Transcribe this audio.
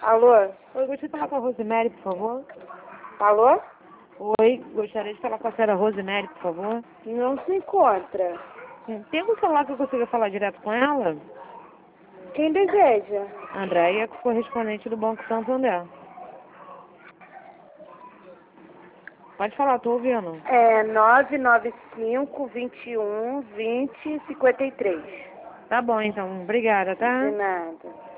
Alô? Oi, gostaria de falar com a Rosemary, por favor. Alô? Oi, gostaria de falar com a senhora Rosemary, por favor. Não se encontra. Tem algum celular que eu consiga falar direto com ela? Quem deseja? Andréia, correspondente do Banco Santander. Pode falar, tô ouvindo. É 995-21-20-53. Tá bom, então. Obrigada, tá? De nada.